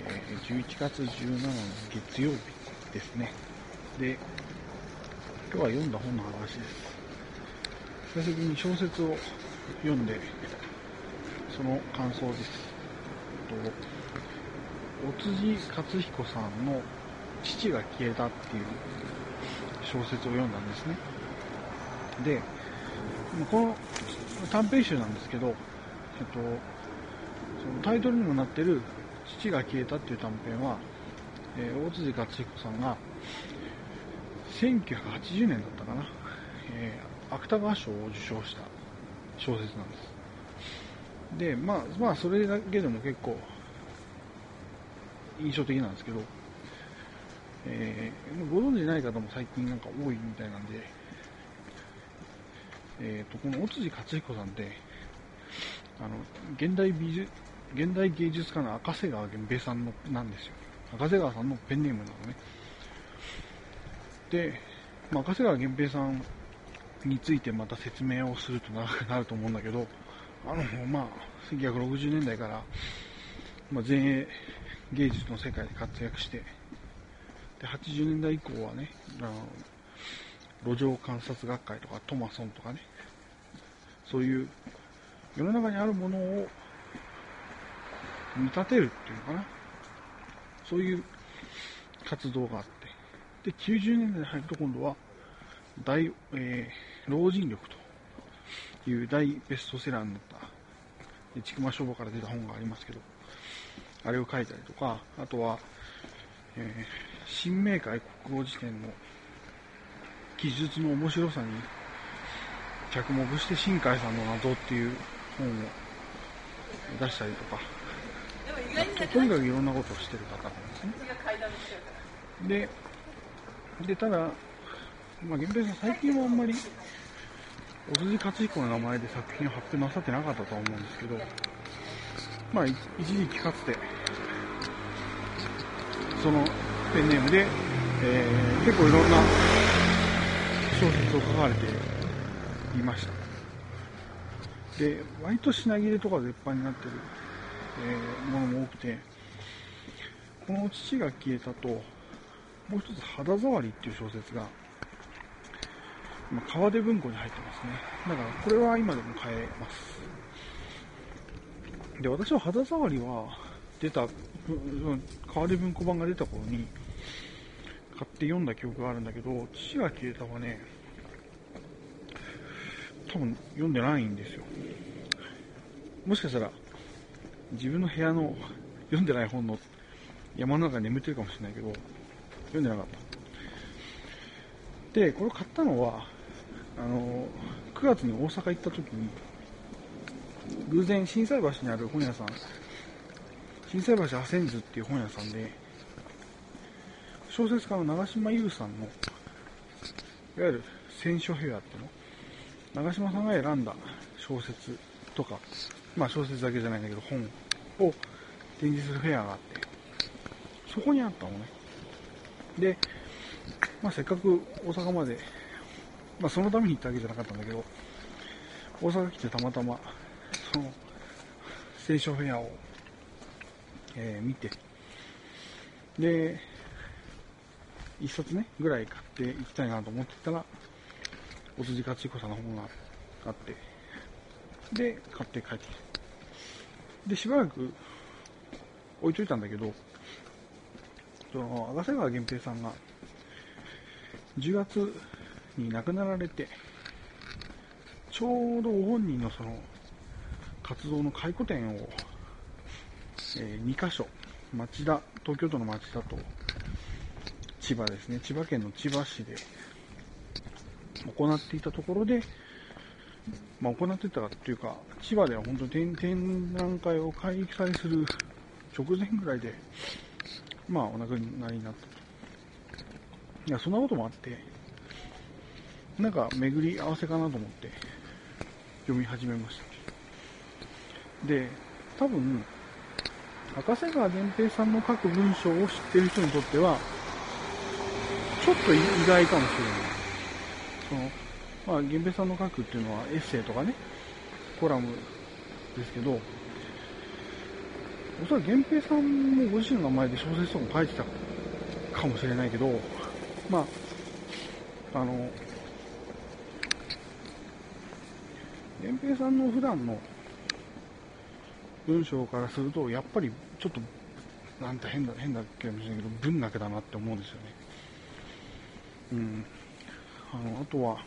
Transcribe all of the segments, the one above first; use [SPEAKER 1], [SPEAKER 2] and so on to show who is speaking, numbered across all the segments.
[SPEAKER 1] 11月17日の月曜日ですね。で、今日は読んだ本の話です。久しぶりに小説を読んで、その感想です。尾辻勝彦さんの父が消えたっていう小説を読んだんですね。で、この短編集なんですけど、そのタイトルにもなってる父が消えたっていう短編は、尾辻勝彦さんが1980年だったかな、芥川賞を受賞した小説なんです。で、まあそれだけでも結構印象的なんですけど、ご存知ない方も最近なんか多いみたいなんで、この尾辻勝彦さんって現代芸術家の赤瀬川源平さんのなんですよ。赤瀬川さんのペンネームなのね。で、赤瀬川源平さんについてまた説明をすると長くなると思うんだけど、1960年代から、前衛芸術の世界で活躍して、で80年代以降はね、路上観察学会とかトマソンとかね、そういう世の中にあるものを見立てるっていうのかな、そういう活動があって、で90年代に入ると今度は老人力という大ベストセラーになった千曲書房から出た本がありますけど、あれを書いたりとか、あとは、新明解国語辞典の記述の面白さに着目して新海さんの謎っていう本を出したりとか、とにかくいろんなことをしてる方なんですね。でただ、源平さん最近はあんまり尾辻勝彦の名前で作品を発表なさってなかったと思うんですけど、一時期かつてそのペンネームで、結構いろんな小説を書かれていました。で、割と品切れとか絶版になっている、ものも多くて、この父が消えたと、もう一つ肌触りっていう小説が川出文庫に入ってますね。だからこれは今でも買えます。で、私は肌触りは川出文庫版が出た頃に買って読んだ記憶があるんだけど、父が消えたはね、多分読んでないんですよ。もしかしたら自分の部屋の読んでない本の山の中に眠ってるかもしれないけど、読んでなかった。で、これを買ったのは9月に大阪行った時に偶然心斎橋にある本屋さん、心斎橋アセンズっていう本屋さんで、小説家の長島優さんのいわゆる選書フェアっていうの、長島さんが選んだ小説とか、小説だけじゃないんだけど本を展示するフェアがあって、そこにあったのね。で、せっかく大阪まで、そのために行ったわけじゃなかったんだけど、大阪来てたまたまその選書フェアを、見て、で一冊ねぐらい買っていきたいなと思ってたら、尾辻勝彦さんの本があって、で買って帰ってきて、でしばらく置いといたんだけど、赤瀬川源平さんが10月に亡くなられて、ちょうどご本人のその活動の回顧展を、2カ所、東京都の町田と千葉ですね、千葉県の千葉市で行っていたところで、行ってたというか、千葉では本当に展覧会を開催する直前ぐらいで、お亡くなりになったと。いや、そんなこともあって、なんか巡り合わせかなと思って読み始めました。で、多分赤瀬川源平さんの書く文章を知っている人にとってはちょっと意外かもしれない。源平さんの書くっていうのはエッセイとかね、コラムですけど、 おそらく源平さんもご自身の名前で小説とかも書いてたかもしれないけど、まあ、源平さんの普段の文章からすると、やっぱりちょっと、なんて変だけどもしれないけど、文学だなって思うんですよね。うん。あとは、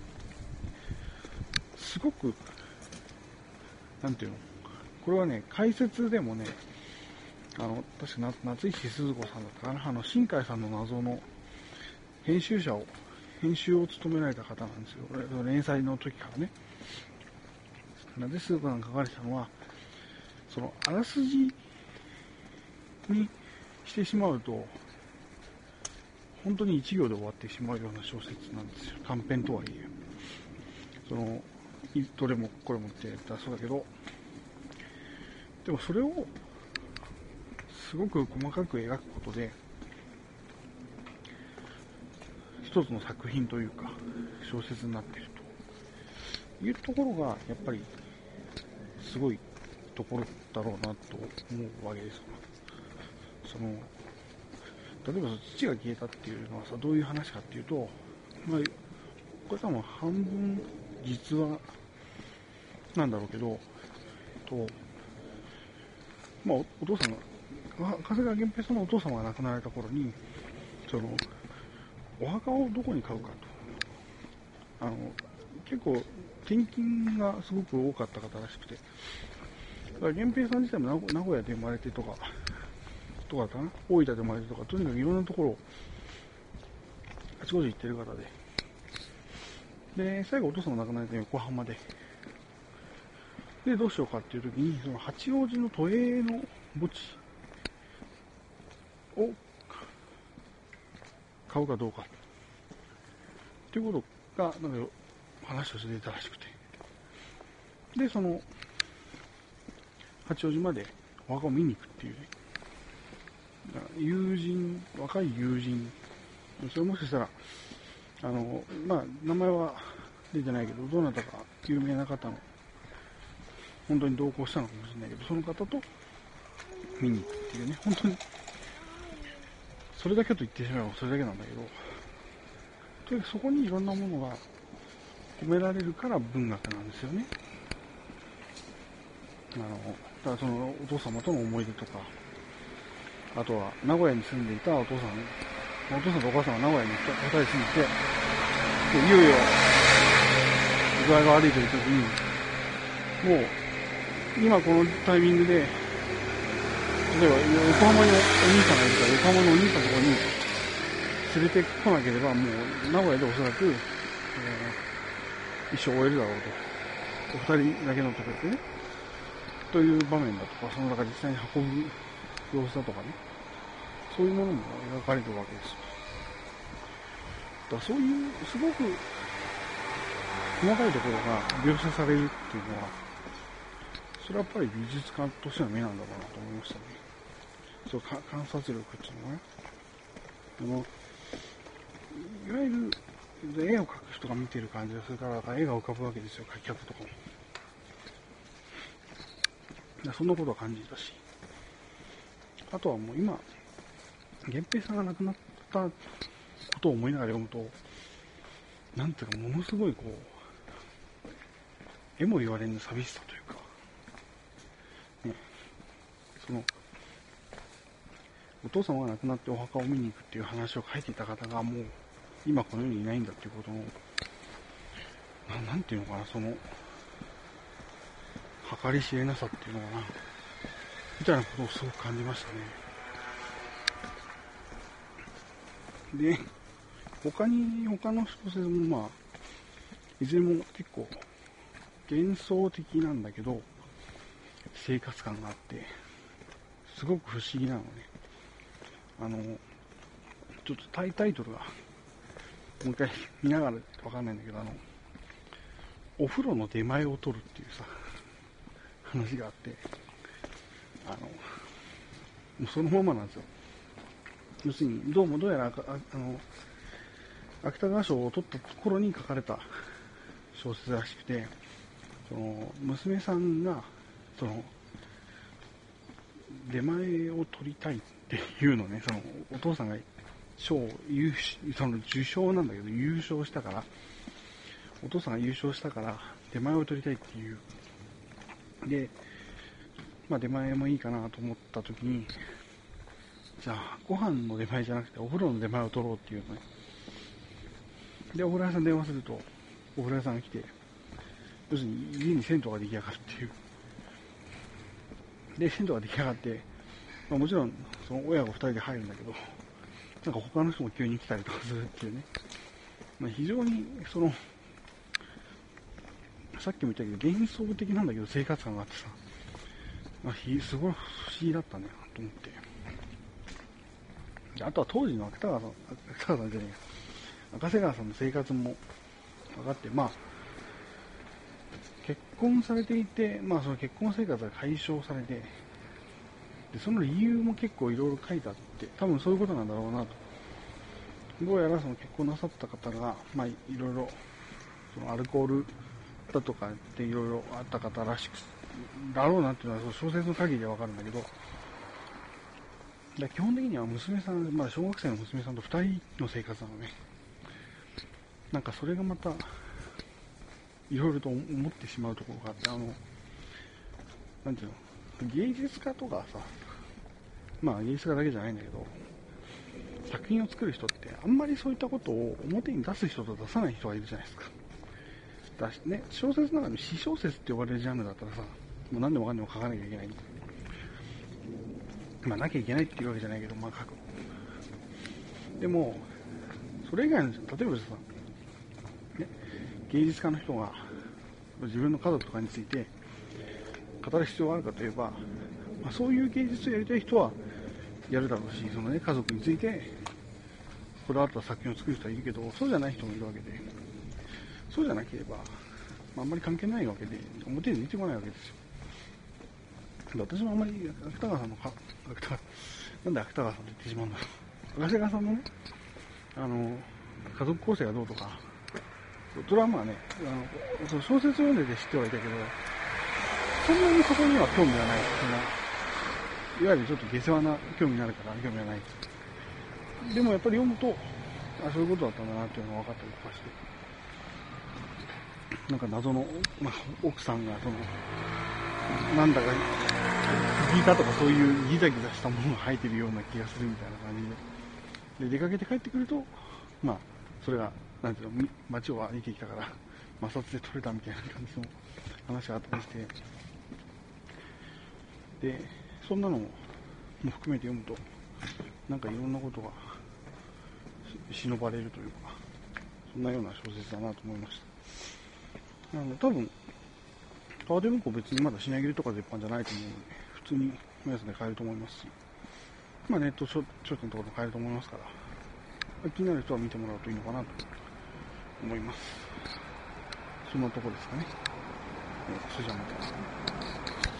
[SPEAKER 1] すごく、なんていうの、これはね、解説でもね、確か夏石鈴子さんだったかな、新海さんの謎の編集を務められた方なんですよ。連載の時からね。夏石鈴子さんが書かれたのは、その、あらすじにしてしまうと、本当に一行で終わってしまうような小説なんですよ。短編とはいえ。どれもこれもって言ったらそうだけど、でもそれをすごく細かく描くことで、一つの作品というか、小説になっているというところが、やっぱりすごいところだろうなと思うわけです。例えば父が消えたっていうのはさ、どういう話かっていうと、まあ、これ多分半分実話なんだろうけど、まあ、お父さんが、長谷川源平さんのお父様が亡くなられた頃に、お墓をどこに買うかと。結構、献金がすごく多かった方らしくて、だから源平さん自体も名古屋で生まれてとかだったかな、大分で生まれてとか、とにかくいろんなところ、あちこち行ってる方で、最後お父さんが亡くなられた横浜で、どうしようかっていう時に、その八王子の都営の墓地を買うかどうかっていうことが、なんか話として出たらしくて。で、八王子までお墓を見に行くっていうね。若い友人、それもしかしたら、まあ、名前は出てないけど、どなたか有名な方の、本当に同行したのかもしれないけど、その方と見に行くっていうね、本当に、それだけと言ってしまえばそれだけなんだけど、とにかくそこにいろんなものが込められるから文学なんですよね。だからお父様との思い出とか、あとは名古屋に住んでいたお父さんとお母さんが名古屋に2人住んでて、いよいよ具合が悪いという時に、もう今このタイミングで、例えば横浜にお兄さんがいるから、横浜のお兄さんのところに連れてこなければ、もう名古屋でおそらく、一生終えるだろうと。二人だけのところでね、という場面だとか、その中実際に運ぶ様子だとかね、そういうものも描かれてるわけです。だからそういうすごく細かいところが描写されるっていうのは、それはやっぱり美術家としての目なんだろうなと思いましたね。そう、観察力っていうのはね。いわゆる絵を描く人が見てる感じがするから、絵が浮かぶわけですよ、描き方とかも。そんなことは感じたし、あとはもう今、源平さんが亡くなったことを思いながら読むと、なんていうか、ものすごい絵も言われぬ寂しさというか、ね、お父様が亡くなってお墓を見に行くっていう話を書いていた方がもう今この世にいないんだっていうことの、なんていうのかな、計り知れなさっていうのかな、みたいなことをすごく感じましたね。で、他の小説もまあ、いずれも結構幻想的なんだけど、生活感があって、すごく不思議なのね。ちょっとタイトルが、もう一回見ながらわかんないんだけど、お風呂の出前を取るっていうさ、話があって、もうそのままなんですよ。要するに、どうやら、芥川賞を取った頃に書かれた小説らしくて、娘さんが、 出前を取りたいっていうのね、そのお父さんがその受賞なんだけど、優勝したから、お父さんが優勝したから出前を取りたいっていう。で、まあ出前もいいかなと思った時に、じゃあご飯の出前じゃなくてお風呂の出前を取ろうっていうのね。で、お風呂屋さんに電話すると、お風呂屋さんが来て、要するに家に銭湯が出来上がるっていう。で、銭湯が出来上がって、まあ、もちろんその親子2人で入るんだけど、なんか他の人も急に来たりとかするっていうね。まあ、非常にその、さっきも言ったけど幻想的なんだけど生活感があってさ、まあ、すごい不思議だったねと思って。であとは当時の芥川さんじゃねえや、赤瀬川さんの生活も分かって、まあ結婚されていて、まあその結婚生活が解消されて、でその理由も結構いろいろ書いてあって、多分そういうことなんだろうなと。どうやらその結婚なさった方が、まあいろいろそのアルコールだとかっていろいろあった方らしくだろうなっていうのは小説の限りでわかるんだけど、基本的には娘さん、まあ、小学生の娘さんと2人の生活なのね。なんかそれがまたいろいろと思ってしまうところがあって、なんていうの、芸術家とかさ、まあ芸術家だけじゃないんだけど、作品を作る人ってあんまりそういったことを表に出す人と出さない人がいるじゃないですか。だしね、小説の中に詩小説って呼ばれるジャンルだったらさ、もう何でもかんでも書かなきゃいけない。まあなきゃいけないっていうわけじゃないけど、まあ書く。でも、それ以外の、例えばさ、ね、芸術家の人が自分の家族とかについて語る必要があるかといえば、まあ、そういう芸術をやりたい人はやるだろうし、そのね、家族についてこだわった作品を作る人はいるけど、そうじゃない人もいるわけで、そうじゃなければ、まあ、あんまり関係ないわけで、表に出てこないわけですよ。私もあんまり芥川さんのなんで芥川さんって言ってしまうんだろう。赤瀬川さんのね、家族構成がどうとか、ドラマはね、その小説を読んでて知ってはいたけど、そんなにそこには興味がない。いわゆるちょっと下世話な興味になるから興味がない。でもやっぱり読むと、そういうことだったんだなっていうのが分かったりとかして、なんか謎の、まあ、奥さんがなんだかギターとかそういうギザギザしたものが生えてるような気がするみたいな感じで、出かけて帰ってくると、まあそれがなんていうの、街を歩いてきたから摩擦で取れたみたいな感じの話があったりして、でそんなのも含めて読むと、なんかいろんなことが忍ばれるというか、そんなような小説だなと思いました。多分川手文庫別にまだ品切れとか絶版じゃないと思うので、普通に目安で買えると思いますし、まあネット書店のところで買えると思いますから、気になる人は見てもらうといいのかなと思います。そんなところですかね。それじゃあまた。